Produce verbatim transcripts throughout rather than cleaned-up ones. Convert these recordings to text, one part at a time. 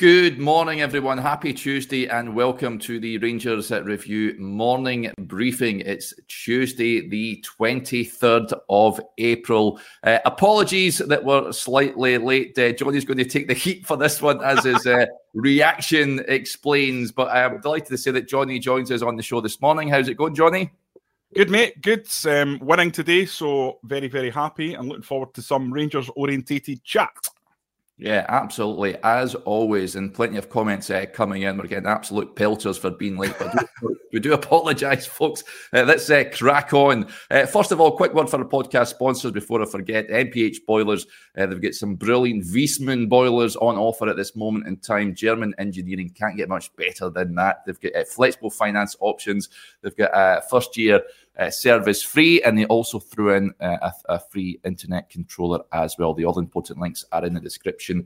Good morning, everyone. Happy Tuesday and welcome to the Rangers Review morning briefing. It's Tuesday, the twenty-third of April. Uh, apologies that we're slightly late. Uh, Johnny's going to take the heat for this one as his uh, reaction explains. But I'm delighted to say that Johnny joins us on the show this morning. How's it going, Johnny? Good, mate. Good. Um, winning today, so very, very happy and looking forward to some Rangers-orientated chat. Yeah, absolutely. As always, and plenty of comments uh, coming in. We're getting absolute pelters for being late, but do, we do apologise, folks. Uh, let's uh, crack on. Uh, first of all, quick word for the podcast sponsors before I forget. M P H Boilers. Uh, they've got some brilliant Wiesmann boilers on offer at this moment in time. German engineering can't get much better than that. They've got uh, flexible finance options. They've got a uh, first year Uh, service free, and they also threw in uh, a, a free internet controller as well. The all important links are in the description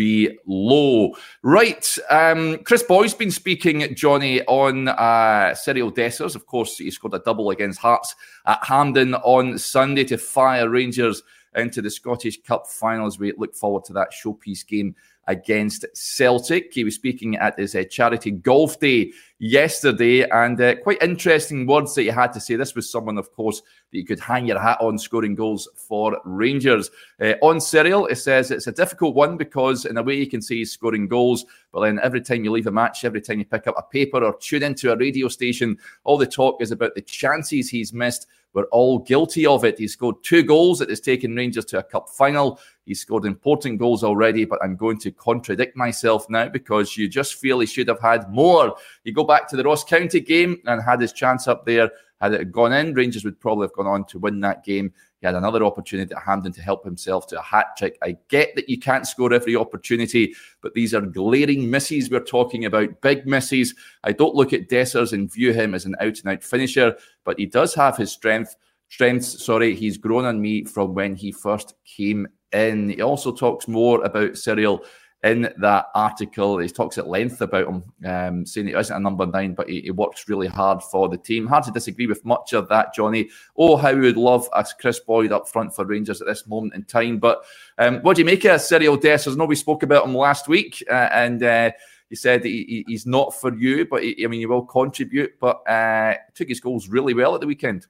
below. Right, um, Chris Boyd's been speaking, Johnny, on uh, Cyril Dessers. Of course, he scored a double against Hearts at Hampden on Sunday to fire Rangers into the Scottish Cup finals. We look forward to that showpiece game against Celtic. He was speaking at his uh, charity golf day yesterday, and uh, quite interesting words that he had to say. This was someone, of course, that you could hang your hat on scoring goals for Rangers. Uh, on Cyril, it says it's a difficult one because in a way you can say he's scoring goals, but then every time you leave a match, every time you pick up a paper or tune into a radio station, all the talk is about the chances he's missed. We're all guilty of it. He scored two goals that has taken Rangers to a cup final. He scored important goals already, but I'm going to contradict myself now because you just feel he should have had more. You go back to the Ross County game and had his chance up there. Had it gone in, Rangers would probably have gone on to win that game. He had another opportunity at Hampden to help himself to a hat-trick. I get that you can't score every opportunity, but these are glaring misses we're talking about, big misses. I don't look at Dessers and view him as an out-and-out finisher, but he does have his strength. Strengths, sorry, he's grown on me from when he first came in. He also talks more about Cyril in that article. He talks at length about him, um, saying he isn't a number nine, but he, he works really hard for the team. Hard to disagree with much of that, Johnny. Oh, how we would love a Chris Boyd up front for Rangers at this moment in time. But um, what do you make of Cyril Dessers? I know we spoke about him last week, uh, and uh, he said he, he's not for you, but he, I mean, he will contribute, but uh, took his goals really well at the weekend.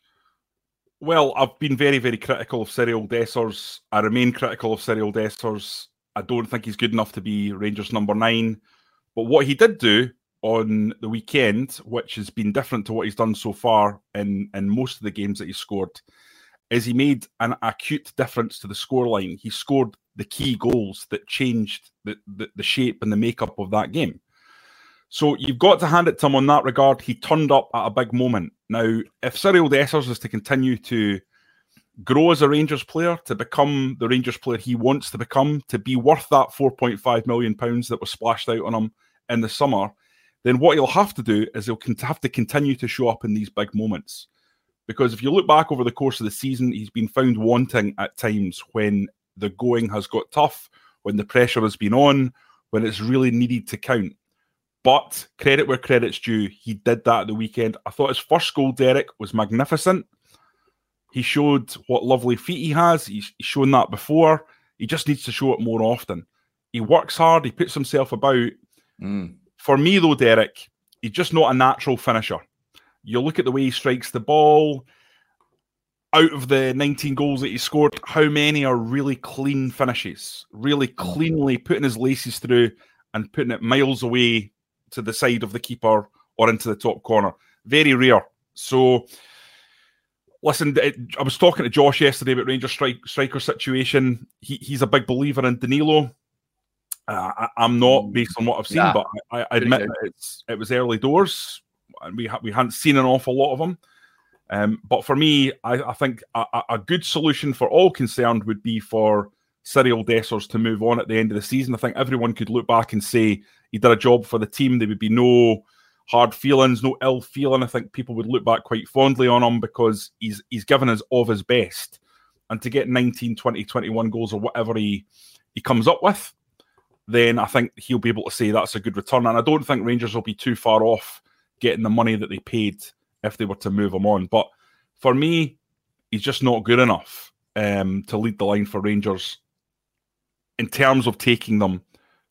Well, I've been very, very critical of Cyril Dessers. I remain critical of Cyril Dessers. I don't think he's good enough to be Rangers number nine. But what he did do on the weekend, which has been different to what he's done so far in, in most of the games that he scored, is he made an acute difference to the scoreline. He scored the key goals that changed the, the, the shape and the makeup of that game. So you've got to hand it to him on that regard. He turned up at a big moment. Now, if Cyril Dessers is to continue to grow as a Rangers player, to become the Rangers player he wants to become, to be worth that four point five million pounds that was splashed out on him in the summer, then what he'll have to do is he'll have to continue to show up in these big moments. Because if you look back over the course of the season, he's been found wanting at times when the going has got tough, when the pressure has been on, when it's really needed to count. But credit where credit's due, he did that at the weekend. I thought his first goal, Derek, was magnificent. He showed what lovely feet he has. He's shown that before. He just needs to show it more often. He works hard. He puts himself about. Mm. For me, though, Derek, he's just not a natural finisher. You look at the way he strikes the ball. Out of the nineteen goals that he scored, how many are really clean finishes? Really cleanly putting his laces through and putting it miles away to the side of the keeper or into the top corner. Very rare. So, listen, I was talking to Josh yesterday about Rangers strike, striker situation. He, he's a big believer in Danilo. Uh, I, I'm not, based on what I've seen, yeah. but I, I admit that it's, it was early doors. And we, ha- we hadn't seen an awful lot of him. Um, but for me, I, I think a, a good solution for all concerned would be for Cyril Dessers to move on at the end of the season. I think everyone could look back and say he did a job for the team. There would be no hard feelings, no ill feeling. I think people would look back quite fondly on him because he's he's given us of his best. And to get nineteen, twenty, twenty-one goals or whatever he, he comes up with, then I think he'll be able to say that's a good return. And I don't think Rangers will be too far off getting the money that they paid if they were to move him on. But for me, he's just not good enough um, to lead the line for Rangers in terms of taking them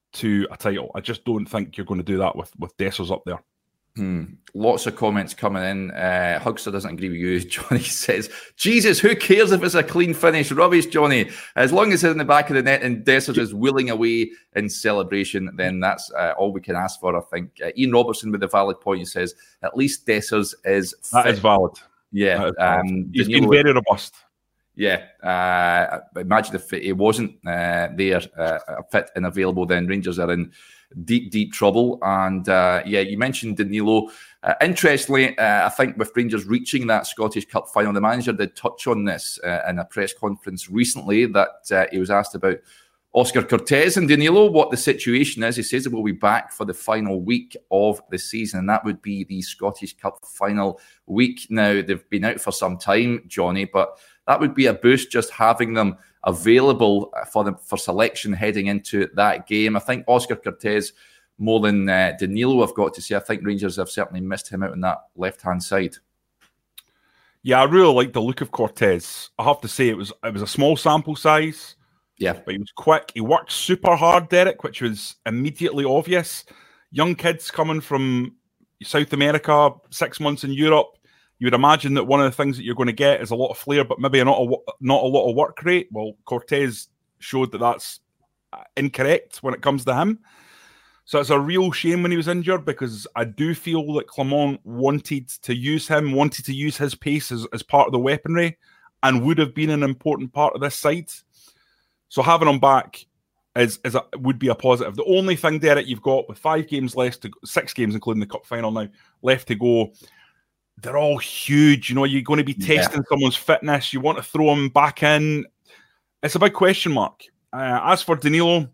to a title. I just don't think you're going to do that with, with Dessers up there. Hmm. Lots of comments coming in. Uh, Hugster doesn't agree with you. Johnny says, Jesus, who cares if it's a clean finish? Rubbish, Johnny. As long as it's in the back of the net and Dessers is wheeling away in celebration, then that's uh, all we can ask for, I think. Uh, Ian Robertson with a valid point. He says, at least Dessers is fit. That is valid. Yeah. Is valid. Um, He's Danilo, been very robust. Yeah. Uh, imagine if he wasn't uh, there, uh, fit and available, then Rangers are in deep, deep trouble. And uh, yeah, you mentioned Danilo. Uh, interestingly, uh, I think with Rangers reaching that Scottish Cup final, the manager did touch on this uh, in a press conference recently that uh, he was asked about Oscar Cortez and Danilo, what the situation is. He says it will be back for the final week of the season, and that would be the Scottish Cup final week. Now, they've been out for some time, Johnny, but that would be a boost just having them available for them for selection heading into that game. I think Oscar Cortez, more than uh, Danilo, I've got to say, I think Rangers have certainly missed him out on that left-hand side. Yeah, I really like the look of Cortez. I have to say it was it was a small sample size. Yeah. But he was quick. He worked super hard, Derek, which was immediately obvious. Young kids coming from South America, six months in Europe. You would imagine that one of the things that you're going to get is a lot of flair, but maybe not a, not a lot of work rate. Well, Cortez showed that that's incorrect when it comes to him. So it's a real shame when he was injured, because I do feel that Clement wanted to use him, wanted to use his pace as, as part of the weaponry, and would have been an important part of this side. So having him back is, is a, would be a positive. The only thing, Derek, you've got with five games left, to six games, including the cup final now, left to go, they're all huge. You know, you're going to be testing yeah. someone's fitness. You want to throw them back in. It's a big question mark. Uh, as for Danilo,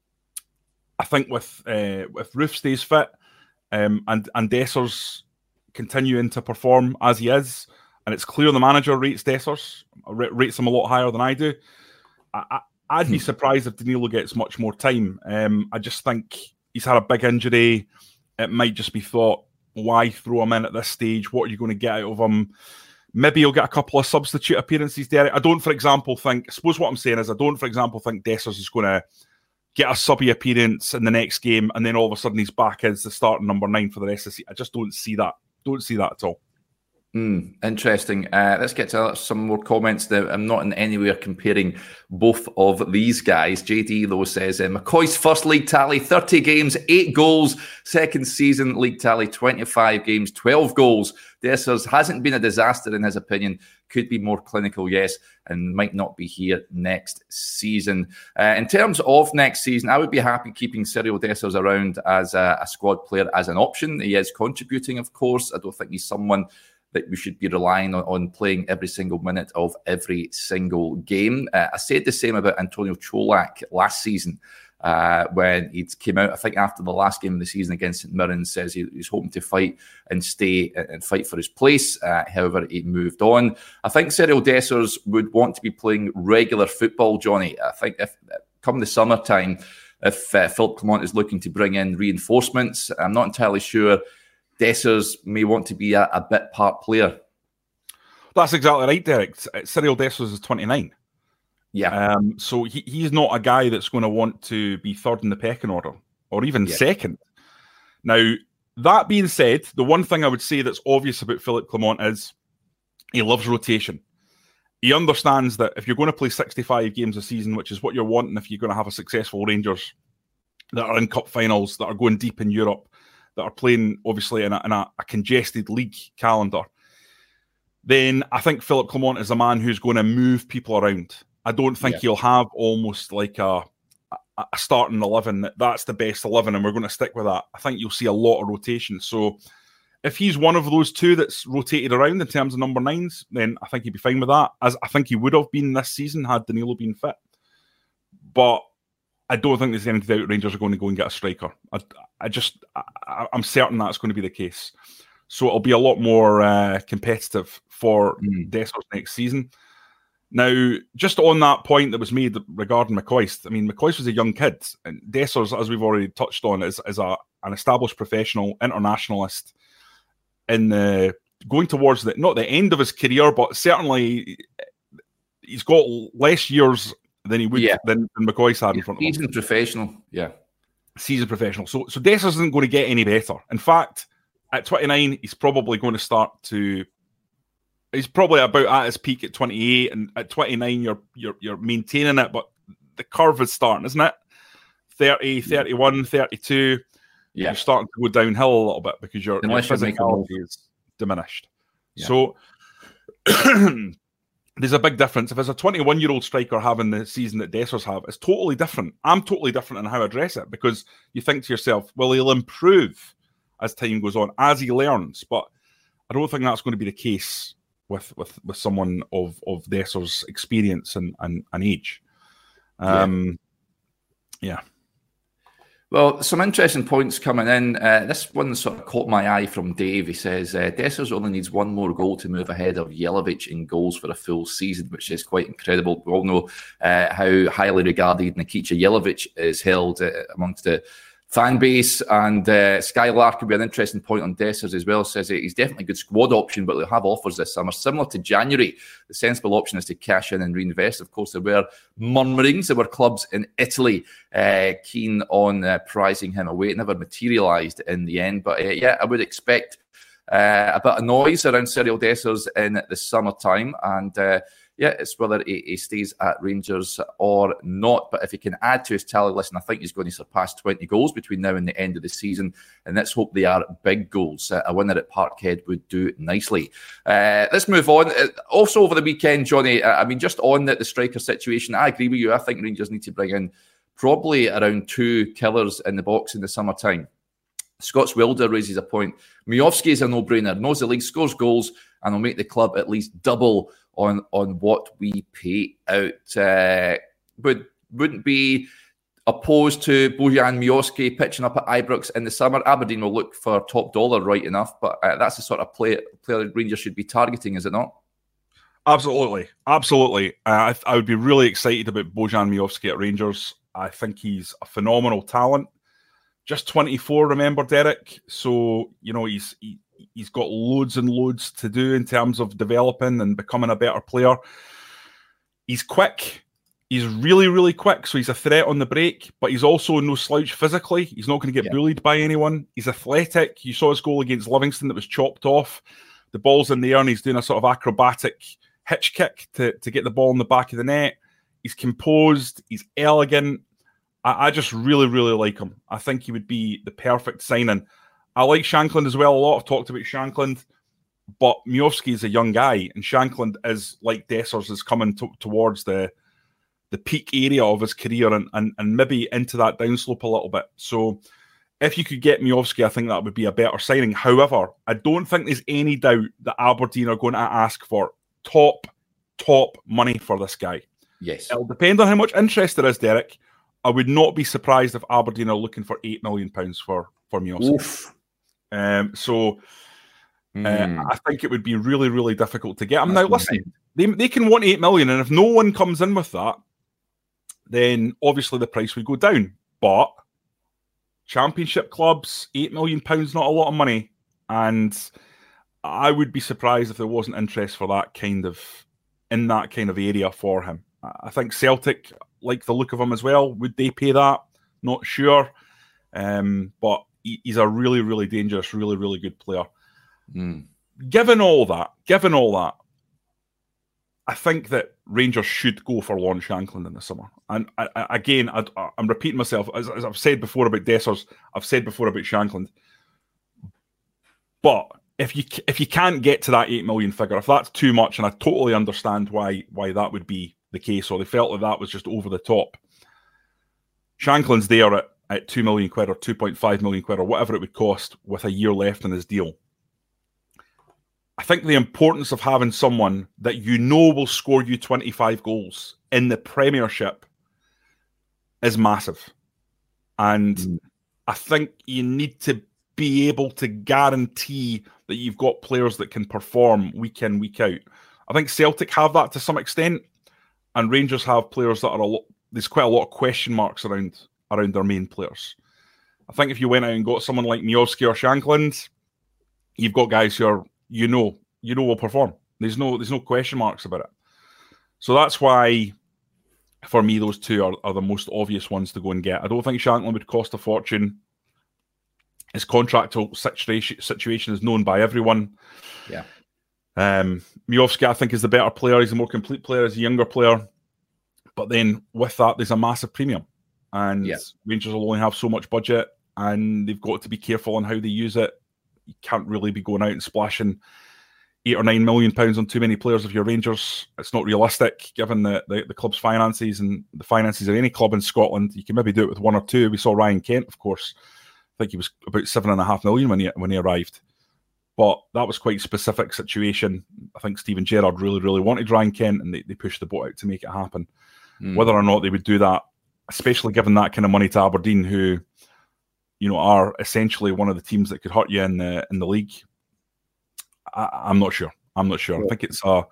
I think with uh, with Roof stays fit um, and, and Dessers continuing to perform as he is, and it's clear the manager rates Dessers, rates him a lot higher than I do, I, I, I'd be surprised if Danilo gets much more time. Um, I just think he's had a big injury. It might just be thought, why throw him in at this stage? What are you going to get out of him? Maybe he'll get a couple of substitute appearances, Derek. I don't, for example, think... I suppose what I'm saying is I don't, for example, think Dessers is going to get a subby appearance in the next game and then all of a sudden he's back as the starting number nine for the rest of the season. I just don't see that. Don't see that at all. Mm, interesting. Uh, let's get to some more comments now. I'm not in anywhere comparing both of these guys. J D, though, says uh, McCoy's first league tally, thirty games, eight goals. Second season league tally, twenty-five games, twelve goals. Dessers hasn't been a disaster in his opinion. Could be more clinical, yes, and might not be here next season. Uh, in terms of next season, I would be happy keeping Cyril Dessers around as a, a squad player as an option. He is contributing, of course. I don't think he's someone that we should be relying on, on playing every single minute of every single game. Uh, I said the same about Antonio Cholak last season uh, when he came out, I think after the last game of the season against St Mirren, says he, he's hoping to fight and stay and fight for his place. Uh, however, he moved on. I think Cyril Dessers would want to be playing regular football, Johnny. I think if come the summertime, if uh, Philippe Clement is looking to bring in reinforcements, I'm not entirely sure Dessers may want to be a, a bit part player. That's exactly right, Derek. Cyril Dessers is twenty-nine. Yeah. Um, so he, he's not a guy that's going to want to be third in the pecking order or even yeah. second. Now, that being said, the one thing I would say that's obvious about Philippe Clement is he loves rotation. He understands that if you're going to play sixty-five games a season, which is what you're wanting if you're going to have a successful Rangers that are in cup finals, that are going deep in Europe, that are playing, obviously, in a, in a, a congested league calendar, then I think Philippe Clement is a man who's going to move people around. I don't think yeah. he'll have almost like a, a, a starting eleven, that that's the best eleven, and we're going to stick with that. I think you'll see a lot of rotation. So if he's one of those two that's rotated around in terms of number nines, then I think he'd be fine with that, as I think he would have been this season had Danilo been fit. But I don't think there's any doubt Rangers are going to go and get a striker. I, I just, I, I'm certain that's going to be the case. So it'll be a lot more uh, competitive for mm. Dessers next season. Now, just on that point that was made regarding McCoist, I mean, McCoist was a young kid, and Dessers, as we've already touched on, is, is a, an established professional internationalist in the going towards the not the end of his career, but certainly he's got less years than he would yeah. than, than McCoist had in front of him. He's a professional, yeah. seasoned professional. So, so Dessers isn't going to get any better. In fact, at twenty-nine, he's probably going to start to. He's probably about at his peak at twenty-eight, and at twenty-nine, you're you're you're maintaining it, but the curve is starting, isn't it? thirty, thirty-one, thirty-two. Yeah. You're starting to go downhill a little bit because your, your physicality is diminished. Yeah. So there's a big difference. If there's a twenty-one-year-old striker having the season that Dessers have, it's totally different. I'm totally different in how I address it, because you think to yourself, well, he'll improve as time goes on, as he learns. But I don't think that's going to be the case with with, with someone of, of Dessers' experience and, and, and age. Um, yeah. yeah. Well, some interesting points coming in. Uh, this one sort of caught my eye from Dave. He says, uh, Dessers only needs one more goal to move ahead of Jelavic in goals for a full season, which is quite incredible. We all know uh, how highly regarded Nikica Jelavic is held uh, amongst the fan base, and uh, Skylark could be an interesting point on Dessers as well. Says he's definitely a good squad option, but they'll have offers this summer. Similar to January, the sensible option is to cash in and reinvest. Of course, there were murmurings. There were clubs in Italy uh, keen on uh, prizing him away. It never materialised in the end. But uh, yeah, I would expect uh, a bit of noise around Cyril Dessers in the summertime. And uh, yeah, it's whether he, he stays at Rangers or not. But if he can add to his tally list, and I think he's going to surpass twenty goals between now and the end of the season, and let's hope they are big goals. Uh, a winner at Parkhead would do nicely. Uh, let's move on. Uh, also over the weekend, Johnny, uh, I mean, just on the, the striker situation, I agree with you. I think Rangers need to bring in probably around two killers in the box in the summertime. Scott's Wilder raises a point. Miovski is a no-brainer, knows the league, scores goals, and will make the club at least double on on what we pay out. Uh, would, wouldn't be opposed to Bojan Miovski pitching up at Ibrox in the summer. Aberdeen will look for top dollar, right enough, but uh, that's the sort of play, player Rangers should be targeting, is it not? Absolutely. Absolutely. Uh, I, I would be really excited about Bojan Miovski at Rangers. I think he's a phenomenal talent. Just twenty-four, remember, Derek? So, you know, he's he, he's got loads and loads to do in terms of developing and becoming a better player. He's quick. He's really, really quick. So he's a threat on the break, but he's also no slouch physically. He's not going to get yeah. bullied by anyone. He's athletic. You saw his goal against Livingston that was chopped off. The ball's in the air and he's doing a sort of acrobatic hitch kick to, to get the ball in the back of the net. He's composed. He's elegant. I, I just really, really like him. I think he would be the perfect signing. I like Shankland as well a lot. I've talked about Shankland, but Miovski is a young guy, and Shankland is, like Dessers, is coming to, towards the the peak area of his career and, and, and maybe into that downslope a little bit. So if you could get Miovski, I think that would be a better signing. However, I don't think there's any doubt that Aberdeen are going to ask for top, top money for this guy. Yes. It'll depend on how much interest there is, Derek. I would not be surprised if Aberdeen are looking for eight million pounds for, for Miovski. Oof. Um, so mm. uh, I think it would be really, really difficult to get him. That's now, listen, right. they, they can want eight million, and if no one comes in with that, then obviously the price would go down. But Championship clubs, eight million pounds, not a lot of money. And I would be surprised if there wasn't interest for that kind of, in that kind of area for him. I think Celtic like the look of him as well. Would they pay that? Not sure. Um, but he's a really, really dangerous, really, really good player. Mm. Given all that, given all that, I think that Rangers should go for Lon Shankland in the summer. And I, I, again, I, I'm repeating myself. As, as I've said before about Dessers, I've said before about Shankland. But if you if you can't get to that eight million figure, if that's too much, and I totally understand why why that would be the case, or they felt that that was just over the top. Shankland's there at, at two million quid or two point five million quid or whatever it would cost with a year left in his deal. I think the importance of having someone that you know will score you twenty-five goals in the Premiership is massive. And mm. I think you need to be able to guarantee that you've got players that can perform week in, week out. I think Celtic have that to some extent, and Rangers have players that are a lot, there's quite a lot of question marks around, around their main players. I think if you went out and got someone like Miovski or Shankland, you've got guys who are, you know, you know will perform. There's no there's no question marks about it. So that's why for me, those two are, are the most obvious ones to go and get. I don't think Shankland would cost a fortune. His contractual situation situation is known by everyone. Yeah. Um, Miovski, I think, is the better player. He's a more complete player. He's a younger player. But then with that, there's a massive premium. And yeah. Rangers will only have so much budget, and they've got to be careful on how they use it. You can't really be going out and splashing eight or nine million pounds on too many players if you're Rangers. It's not realistic, given the, the, the club's finances and the finances of any club in Scotland. You can maybe do it with one or two. We saw Ryan Kent, of course. I think he was about seven and a half million when he when he arrived. But that was quite a specific situation. I think Steven Gerrard really, really wanted Ryan Kent, and they, they pushed the boat out to make it happen. Mm. Whether or not they would do that, especially given that kind of money to Aberdeen, who, you know, are essentially one of the teams that could hurt you in the in the league, I, I'm not sure. I'm not sure. Yeah. I think it's uh,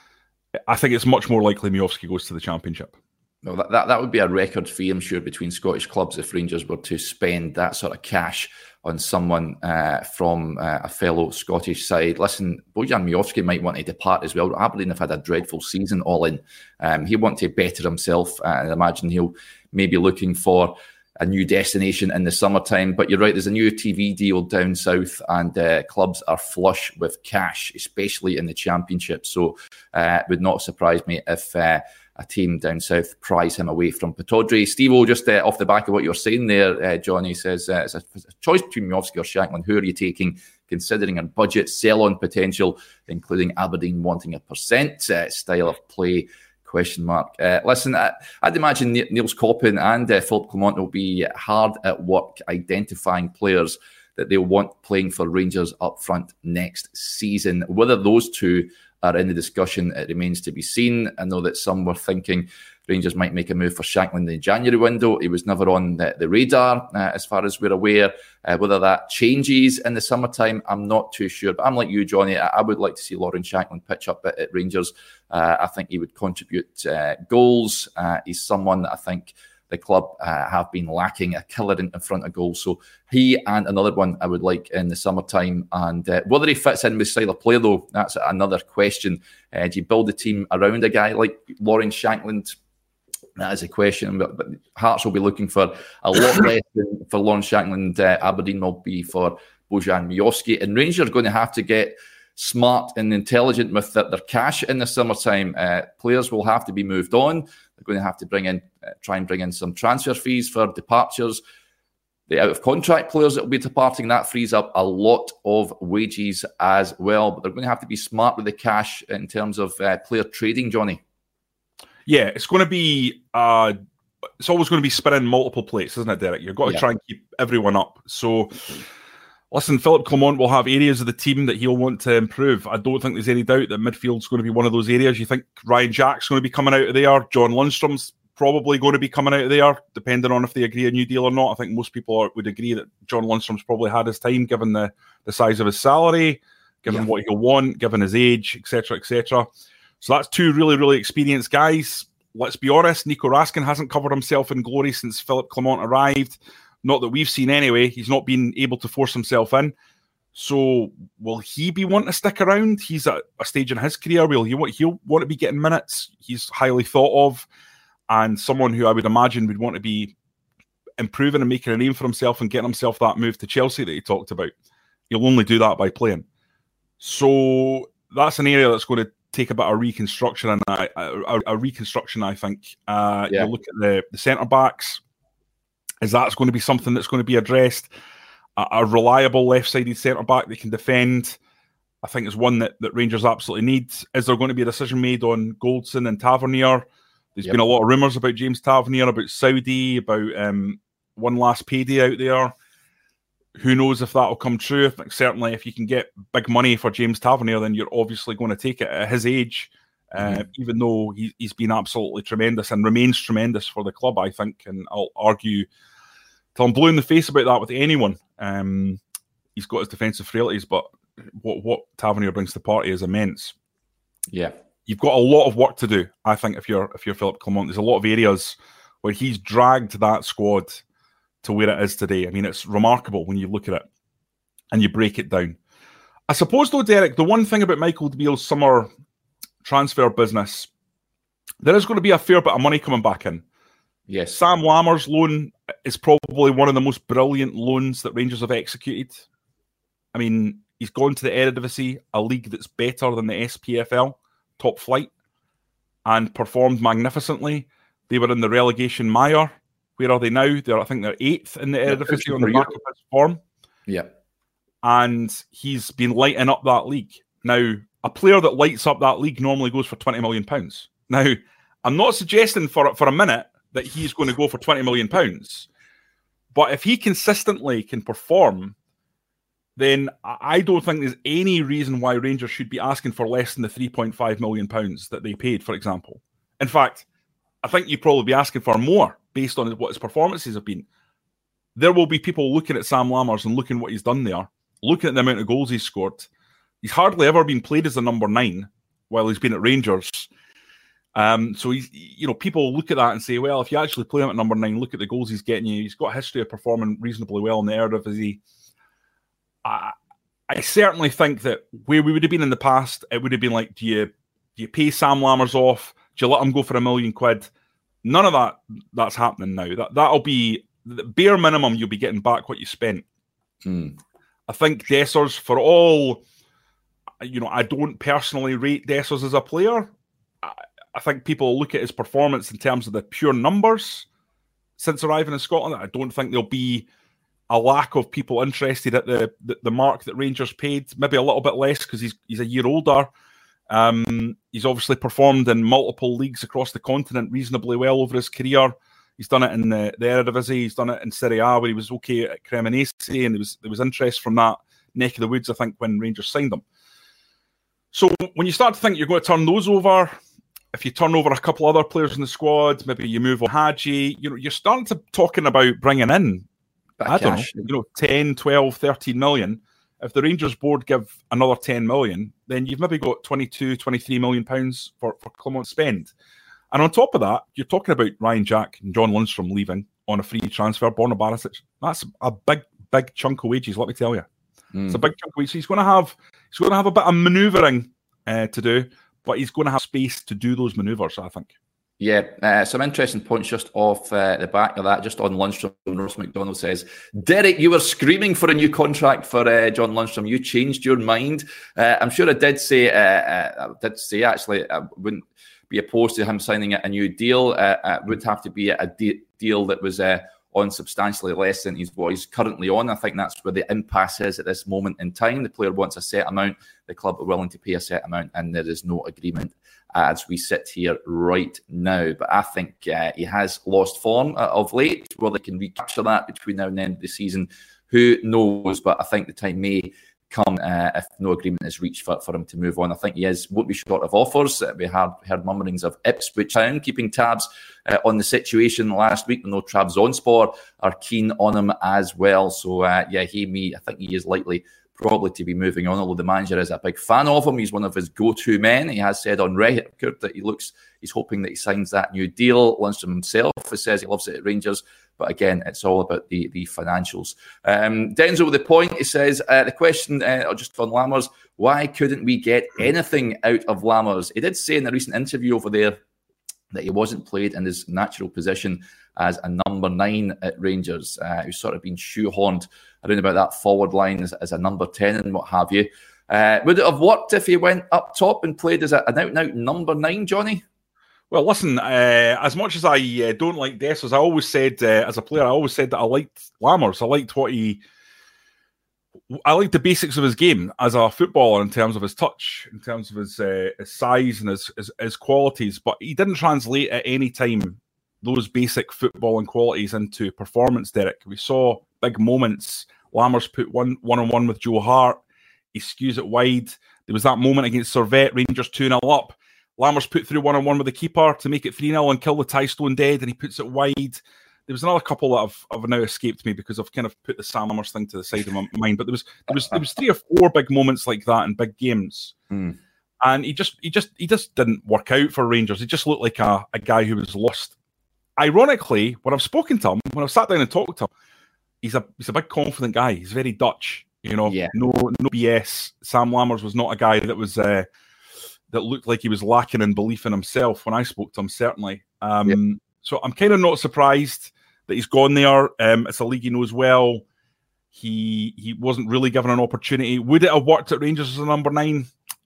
I think it's much more likely Miovski goes to the Championship. No, that, that, that would be a record fee, I'm sure, between Scottish clubs if Rangers were to spend that sort of cash on someone uh, from uh, a fellow Scottish side. Listen, Bojan Miovski might want to depart as well. Aberdeen have had a dreadful season all in. Um, he'll want to better himself, uh, and I imagine he'll maybe looking for a new destination in the summertime. But you're right, there's a new T V deal down south, and uh, clubs are flush with cash, especially in the Championship. So uh, it would not surprise me if uh, a team down south prize him away from Pittodrie. Steve-O, just uh, off the back of what you're saying there, uh, Johnny says, uh, it's a, a choice between Miovski or Shankland. Who are you taking, considering a budget, sell-on potential, including Aberdeen wanting a percent uh, style of play? Question mark. Uh, listen, I, I'd imagine Niels Coppin and uh, Philippe Clement will be hard at work identifying players that they'll want playing for Rangers up front next season. Whether those two are in the discussion, it remains to be seen. I know that some were thinking Rangers might make a move for Shankland in the January window. He was never on the, the radar, uh, as far as we're aware. Uh, whether that changes in the summertime, I'm not too sure. But I'm like you, Johnny. I, I would like to see Lawrence Shankland pitch up at, at Rangers. Uh, I think he would contribute uh, goals. Uh, he's someone that I think the club uh, have been lacking, a killer in, in front of goals. So he and another one I would like in the summertime. And uh, whether he fits in with style of play, though, that's another question. Uh, do you build a team around a guy like Lawrence Shankland? That is a question. But, but Hearts will be looking for a lot less than for Lawrence Shankland. Uh, Aberdeen will be for Bojan Miovski. And Rangers are going to have to get smart and intelligent with their, their cash in the summertime. Uh, players will have to be moved on. They're going to have to bring in, uh, try and bring in some transfer fees for departures. The out-of-contract players that will be departing, that frees up a lot of wages as well. But they're going to have to be smart with the cash in terms of uh, player trading, Johnny. Yeah, it's going to be, uh, it's always going to be spinning multiple plates, isn't it, Derek? You've got to yeah. try and keep everyone up. So, listen, Philippe Clement will have areas of the team that he'll want to improve. I don't think there's any doubt that midfield's going to be one of those areas. You think Ryan Jack's going to be coming out of there? John Lundstrom's probably going to be coming out of there, depending on if they agree a new deal or not. I think most people are, would agree that John Lundstrom's probably had his time, given the, the size of his salary, given yeah. what he'll want, given his age, et cetera, et cetera. So that's two really, really experienced guys. Let's be honest, Nico Raskin hasn't covered himself in glory since Philippe Clement arrived. Not that we've seen anyway. He's not been able to force himself in. So will he be wanting to stick around? He's at a stage in his career where he'll want, he'll want to be getting minutes. He's highly thought of and someone who I would imagine would want to be improving and making a name for himself and getting himself that move to Chelsea that he talked about. He'll only do that by playing. So that's an area that's going to take a bit of reconstruction, and a, a, a reconstruction, I think. Uh, yeah. You look at the, the centre-backs. Is that's going to be something that's going to be addressed? A, a reliable left-sided centre-back that can defend, I think, is one that, that Rangers absolutely need. Is there going to be a decision made on Goldson and Tavernier? There's yep. been a lot of rumours about James Tavernier, about Saudi, about um, one last payday out there. Who knows if that will come true? I think certainly if you can get big money for James Tavernier, then you're obviously going to take it at his age, mm-hmm. uh, even though he, he's been absolutely tremendous and remains tremendous for the club, I think. And I'll argue till I'm blue in the face about that with anyone. Um, he's got his defensive frailties, but what, what Tavernier brings to the party is immense. Yeah. You've got a lot of work to do, I think, if you're if you're Philippe Clement. There's a lot of areas where he's dragged that squad to where it is today. I mean, it's remarkable when you look at it and you break it down. I suppose, though, Derek, the one thing about Michael Beale's summer transfer business there is going to be a fair bit of money coming back in. Yes. Sam Lammers' loan is probably one of the most brilliant loans that Rangers have executed. I mean, he's gone to the Eredivisie, a league that's better than the S P F L, top flight, and performed magnificently. They were in the relegation mire. Where are they now? They're, I think they're eighth in the Eredivisie yeah, on the back of his form. Yeah. And he's been lighting up that league. Now, a player that lights up that league normally goes for twenty million pounds. Now, I'm not suggesting for, for a minute that he's going to go for twenty million pounds. But if he consistently can perform, then I don't think there's any reason why Rangers should be asking for less than the three point five million pounds that they paid, for example. In fact, I think you'd probably be asking for more based on what his performances have been. There will be people looking at Sam Lammers and looking at what he's done there, looking at the amount of goals he's scored. He's hardly ever been played as a number nine while he's been at Rangers. Um, so, he's, you know, people look at that and say, well, if you actually play him at number nine, look at the goals he's getting you. He's got a history of performing reasonably well in the Eredivisie. I, I certainly think that where we would have been in the past, it would have been like, do you, do you pay Sam Lammers off? Do you let him go for a million quid? None of that that's happening now. That, that'll be the bare minimum. You'll be getting back what you spent. Hmm. I think Dessers, for all, you know, I don't personally rate Dessers as a player. I, I think people look at his performance in terms of the pure numbers since arriving in Scotland. I don't think there'll be a lack of people interested at the, the, the mark that Rangers paid. Maybe a little bit less because he's he's a year older. Um, he's obviously performed in multiple leagues across the continent reasonably well over his career. He's done it in the, the Eredivisie. He's done it in Serie A where he was okay at Cremonese, and there was there was interest from that neck of the woods, I think, when Rangers signed him. So when you start to think you're going to turn those over, if you turn over a couple other players in the squad, maybe you move on Hadji, you know, you're starting to talking about bringing in, I don't know, you know, ten, twelve, thirteen million. If the Rangers board give another ten million, then you've maybe got twenty-two, twenty-three million pounds for, for Clement spend. And on top of that, you're talking about Ryan Jack and John Lundstrom leaving on a free transfer, Borna Barisic. That's a big, big chunk of wages, let me tell you. Mm. It's a big chunk of wages. He's going to have he's going to have a bit of manoeuvring uh, to do, but he's going to have space to do those manoeuvres, I think. Yeah, uh, some interesting points just off uh, the back of that, just on Lundstrom. Ross McDonald says, Derek, you were screaming for a new contract for uh, John Lundstrom. You changed your mind. Uh, I'm sure I did say, uh, uh, I did say actually, I wouldn't be opposed to him signing a new deal. Uh, it would have to be a de- deal that was uh, on substantially less than he's, what he's currently on. I think that's where the impasse is at this moment in time. The player wants a set amount, the club are willing to pay a set amount, and there is no agreement as we sit here right now. But I think uh, he has lost form uh, of late. Whether they can recapture that between now and the end of the season, who knows? But I think the time may come uh, if no agreement is reached for, for him to move on. I think he is won't be short of offers. Uh, we had heard murmurings of Ipswich Town keeping tabs uh, on the situation last week. We know Trabzonspor are keen on him as well. So uh, yeah, he may. I think he is likely probably to be moving on, although the manager is a big fan of him. He's one of his go-to men. He has said on record that he looks, he's hoping that he signs that new deal. Lundstrom himself says he loves it at Rangers, but again, it's all about the, the financials. Um, Denzel with the point, he says, uh, the question, uh, just on Lammers, why couldn't we get anything out of Lammers? He did say in a recent interview over there that he wasn't played in his natural position as a number nine at Rangers. Uh, he's sort of been shoehorned around about that forward line as, as a number ten and what have you. Uh, would it have worked if he went up top and played as a, an out-and-out number nine, Johnny? Well, listen, uh, as much as I uh, don't like Dessers, I always said, uh, as a player, I always said that I liked Lammers. I liked what he... I liked the basics of his game as a footballer in terms of his touch, in terms of his, uh, his size and his, his, his qualities, but he didn't translate at any time those basic footballing qualities into performance, Derek. We saw big moments. Lammers put one one-on-one with Joe Hart. He skews it wide. There was that moment against Servette, Rangers two nil up. Lammers put through one-on-one with the keeper to make it three nil and kill the Ty Stone dead, and he puts it wide. There was another couple that have, have now escaped me because I've kind of put the Sam Lammers thing to the side of my mind. But there was there was there was three or four big moments like that in big games, mm. and he just he just he just didn't work out for Rangers. He just looked like a, a guy who was lost. Ironically, when I've spoken to him, when I've sat down and talked to him, he's a he's a big confident guy. He's very Dutch, you know. Yeah. No no B S. Sam Lammers was not a guy that was uh, that looked like he was lacking in belief in himself when I spoke to him, certainly. Um, yeah. So I'm kind of not surprised that he's gone there. Um, it's a league he knows well. He he wasn't really given an opportunity. Would it have worked at Rangers as a number nine?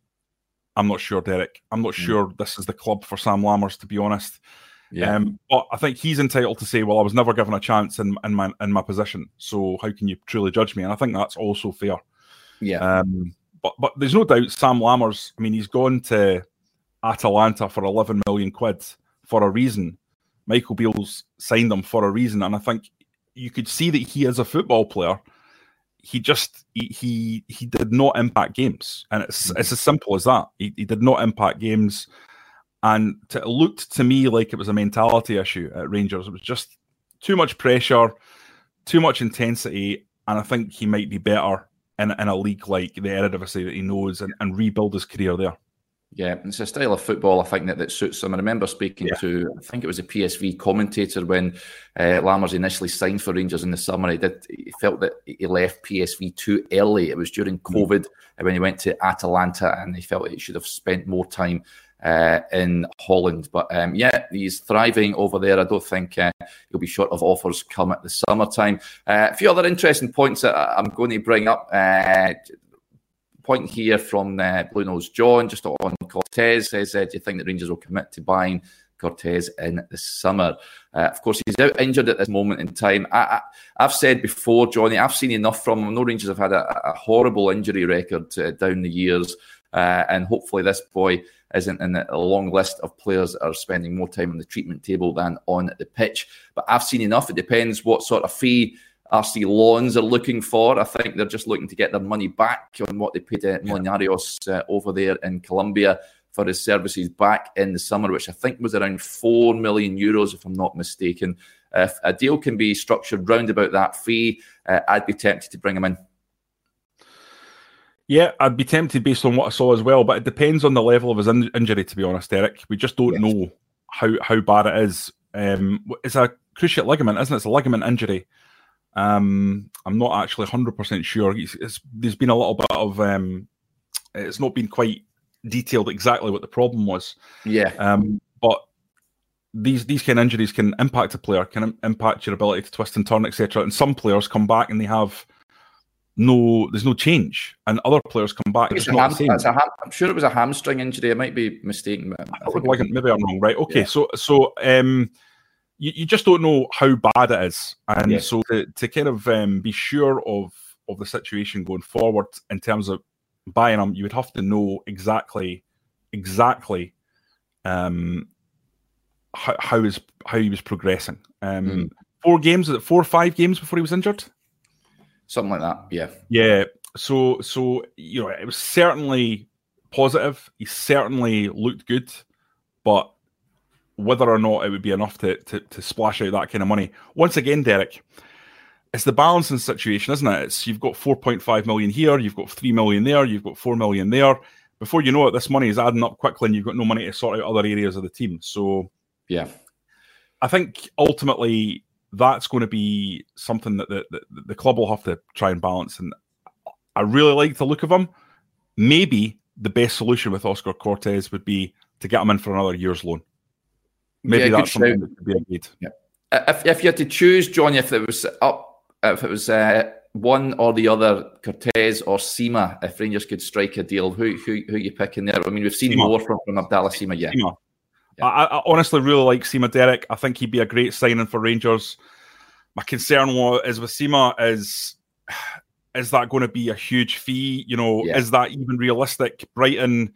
I'm not sure, Derek. I'm not mm. sure this is the club for Sam Lammers, to be honest. Yeah. Um, but I think he's entitled to say, well, I was never given a chance in, in my in my position, so how can you truly judge me? And I think that's also fair. Yeah. Um, but but there's no doubt Sam Lammers, I mean, he's gone to Atalanta for eleven million quid for a reason. Michael Beale's signed him for a reason, and I think you could see that he is a football player. He just he he, he did not impact games, and it's mm-hmm. it's as simple as that. He, he did not impact games, and to, it looked to me like it was a mentality issue at Rangers. It was just too much pressure, too much intensity, and I think he might be better in in a league like the Eredivisie that he knows, and, and rebuild his career there. Yeah, it's a style of football, I think, that, that suits him. I remember speaking yeah. to, I think it was a P S V commentator when uh, Lammers initially signed for Rangers in the summer. He did. He felt that he left P S V too early. It was during COVID mm-hmm. when he went to Atalanta, and he felt that he should have spent more time uh, in Holland. But um, yeah, he's thriving over there. I don't think uh, he'll be short of offers come at the summertime. Uh, a few other interesting points that I'm going to bring up. Uh, Point here from uh, Blue Nose John, just on Cortez, says, uh, do you think the Rangers will commit to buying Cortez in the summer? Uh, of course, he's out injured at this moment in time. I, I, I've said before, Johnny, I've seen enough from him. No Rangers have had a, a horrible injury record uh, down the years, uh, and hopefully this boy isn't in a long list of players that are spending more time on the treatment table than on the pitch. But I've seen enough. It depends what sort of fee R C Lons are looking for. I think they're just looking to get their money back on what they paid uh, Molinarios uh, over there in Colombia for his services back in the summer, which I think was around four million euros, if I'm not mistaken. If a deal can be structured round about that fee, uh, I'd be tempted to bring him in. Yeah, I'd be tempted based on what I saw as well, but it depends on the level of his in- injury, to be honest, Eric. We just don't yes. know how, how bad it is. Um, it's a cruciate ligament, isn't it? It's a ligament injury. Um, I'm not actually one hundred percent sure. It's, it's, there's been a little bit of... Um, it's not been quite detailed exactly what the problem was. Yeah. Um, but these these kind of injuries can impact a player, can impact your ability to twist and turn, et cetera. And some players come back and they have no... There's no change. And other players come back and it's, it's not ham, the same. It's a ham, I'm sure it was a hamstring injury. I might be mistaken. But I I think like, maybe I'm wrong. Right. Okay. Yeah. So... so um, You, you just don't know how bad it is. And yeah. so to, to kind of um, be sure of, of the situation going forward in terms of buying him, you would have to know exactly exactly um, how, how, is, how he was progressing. Um, mm. Four games, is it four or five games before he was injured? Something like that, yeah. Yeah, so, so you know, it was certainly positive. He certainly looked good, but whether or not it would be enough to, to to splash out that kind of money. Once again, Derek, it's the balancing situation, isn't it? It's you've got four point five million here, you've got three million there, you've got four million there. Before you know it, this money is adding up quickly and you've got no money to sort out other areas of the team. So yeah, I think ultimately that's going to be something that the, the, the club will have to try and balance. And I really like the look of him. Maybe the best solution with Oscar Cortez would be to get him in for another year's loan. Maybe yeah, that's something that could be agreed. Yeah. If if you had to choose, John, if it was up, if it was uh, one or the other, Cortez or Sima, if Rangers could strike a deal, who who who are you picking there? I mean, we've seen Sima. more from, from Abdallah Sima, yeah. Sima. yeah. I, I honestly really like Sima, Derek. I think he'd be a great signing for Rangers. My concern is with Sima is, is that going to be a huge fee? You know, yeah. is that even realistic? Brighton,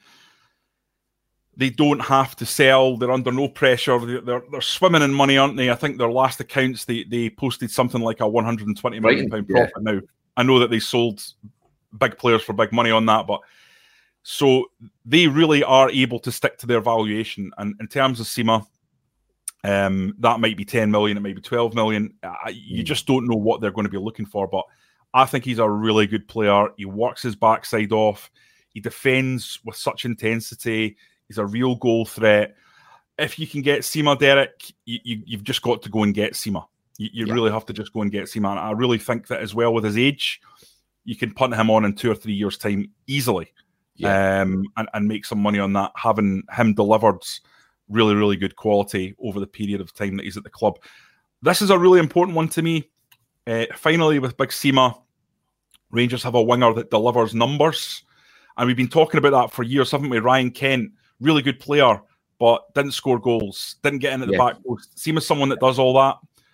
they don't have to sell. They're under no pressure. They're, they're, they're swimming in money, aren't they? I think their last accounts, they they posted something like a one hundred twenty million pounds profit. Yeah. Now, I know that they sold big players for big money on that, but so they really are able to stick to their valuation. And in terms of Sima, um, that might be ten million, it might be twelve million. Uh, you mm. just don't know what they're going to be looking for, but I think he's a really good player. He works his backside off. He defends with such intensity. He's a real goal threat. If you can get Sima, Derek, you, you, you've just got to go and get Sima. You, you yeah. really have to just go and get Sima. And I really think that as well with his age, you can punt him on in two or three years' time easily. yeah. um, and, and make some money on that, having him delivered really, really good quality over the period of time that he's at the club. This is a really important one to me. Uh, finally, with Big Sima, Rangers have a winger that delivers numbers. And we've been talking about that for years, haven't we? Ryan Kent, really good player, but didn't score goals, didn't get in at the yeah. back post. Sima's someone that does all that.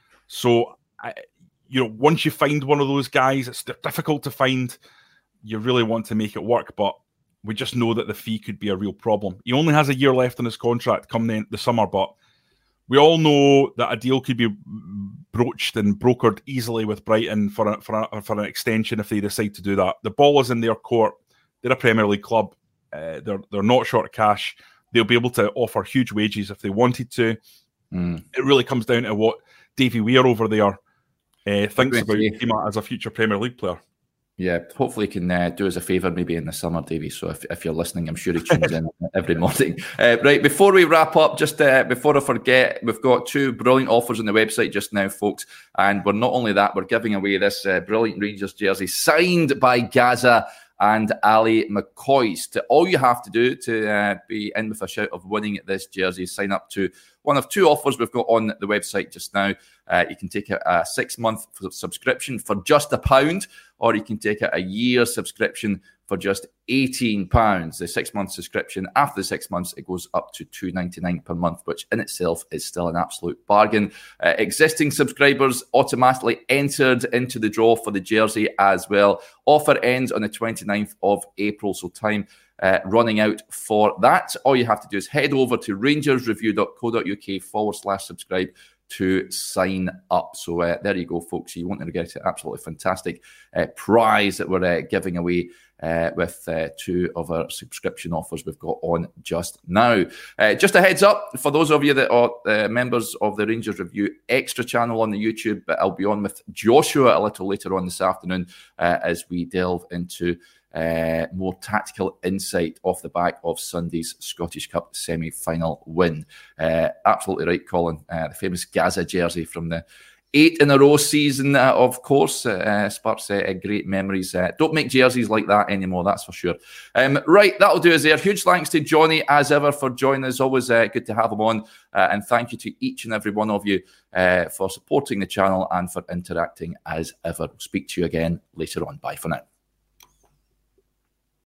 So, I, you know, once you find one of those guys, it's difficult to find. You really want to make it work, but we just know that the fee could be a real problem. He only has a year left on his contract come the, the summer, but we all know that a deal could be broached and brokered easily with Brighton for a, for, a, for an extension if they decide to do that. The ball is in their court. They're a Premier League club. Uh, they're they're not short of cash. They'll be able to offer huge wages if they wanted to. Mm. It really comes down to what Davy Weir over there uh, thinks about Sima as a future Premier League player. Yeah, hopefully he can uh, do us a favour maybe in the summer, Davey. So if, if you're listening, I'm sure he tunes in every morning. Uh, right, before we wrap up, just uh, before I forget, we've got two brilliant offers on the website just now, folks. And we're not only that, we're giving away this uh, brilliant Rangers jersey signed by Gaza and Ali McCoist. All you have to do to uh, be in with a shout of winning this jersey is sign up to one of two offers we've got on the website just now. Uh, you can take a, a six-month subscription for just a pound, or you can take a, a year subscription for just eighteen pounds. The six-month subscription, after the six months, it goes up to two dollars ninety-nine per month, which in itself is still an absolute bargain. Uh, existing subscribers automatically entered into the draw for the jersey as well. Offer ends on the twenty-ninth of April, so time uh, running out for that. All you have to do is head over to rangersreview.co.uk forward slash subscribe to sign up. So uh, there you go, folks. You won't get it. Absolutely fantastic uh, prize that we're uh, giving away uh, with uh, two of our subscription offers we've got on just now. Uh, just a heads up for those of you that are uh, members of the Rangers Review Extra channel on the YouTube, but I'll be on with Joshua a little later on this afternoon uh, as we delve into Uh, more tactical insight off the back of Sunday's Scottish Cup semi-final win. Uh, absolutely right, Colin. Uh, the famous Gaza jersey from the eight in a row season, uh, of course, uh, sparks uh, great memories. Uh, don't make jerseys like that anymore, that's for sure. Um, right, that'll do us there. Huge thanks to Johnny, as ever, for joining us. Always uh, good to have him on. Uh, and thank you to each and every one of you uh, for supporting the channel and for interacting as ever. We'll speak to you again later on. Bye for now.